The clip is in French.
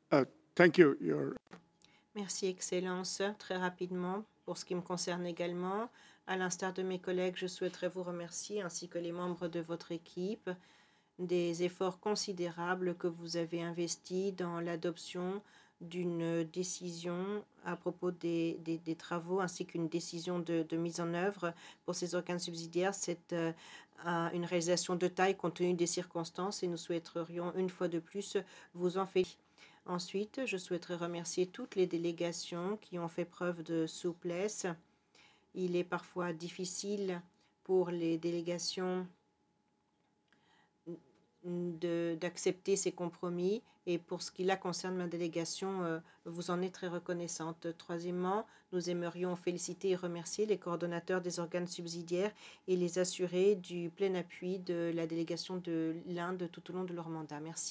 Uh, Thank you. Merci, Excellence. Très rapidement, pour ce qui me concerne également, à l'instar de mes collègues, je souhaiterais vous remercier, ainsi que les membres de votre équipe, des efforts considérables que vous avez investis dans l'adoption d'une décision à propos des travaux ainsi qu'une décision de mise en œuvre pour ces organes subsidiaires. C'est une réalisation de taille compte tenu des circonstances et nous souhaiterions une fois de plus vous en féliciter. Ensuite, je souhaiterais remercier toutes les délégations qui ont fait preuve de souplesse. Il est parfois difficile pour les délégations d'accepter ces compromis et pour ce qui la concerne, ma délégation vous en est très reconnaissante. Troisièmement, nous aimerions féliciter et remercier les coordonnateurs des organes subsidiaires et les assurer du plein appui de la délégation de l'Inde tout au long de leur mandat. Merci.